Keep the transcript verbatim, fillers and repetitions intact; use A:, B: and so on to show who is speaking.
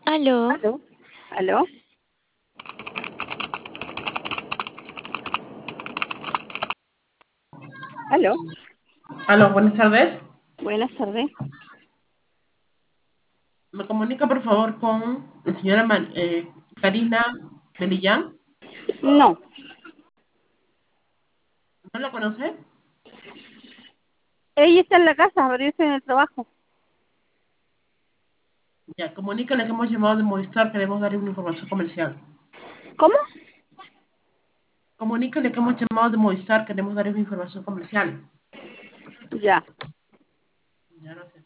A: Aló,
B: ¿Aló? ¿Aló? ¿Aló?
C: Aló, buenas tardes.
B: Buenas tardes.
C: Me comunica por favor con la señora Man- eh, Karina Melillán.
B: No,
C: ¿No la conoce?
B: ella está en la casa, pero yo estoy en el trabajo.
C: Ya, comunícale que hemos llamado de Movistar, queremos darle una información comercial.
B: ¿Cómo?
C: Comunícale que hemos llamado de Movistar, queremos darle una información comercial.
B: Ya.
C: Ya, gracias.